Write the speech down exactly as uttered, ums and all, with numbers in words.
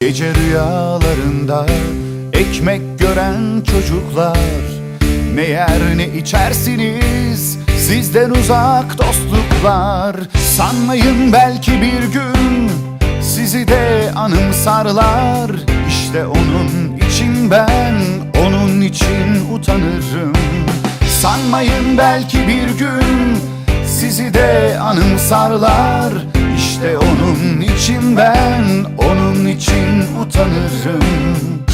Gece rüyalarında ekmek gören çocuklar, ne yer ne içersiniz sizden uzak dostluklar. Sanmayın belki bir gün sizi de anımsarlar. İşte onun için ben onun için utanırım. Sanmayın belki bir gün sizi de anımsarlar. İşte onun için ben onun için utanırım.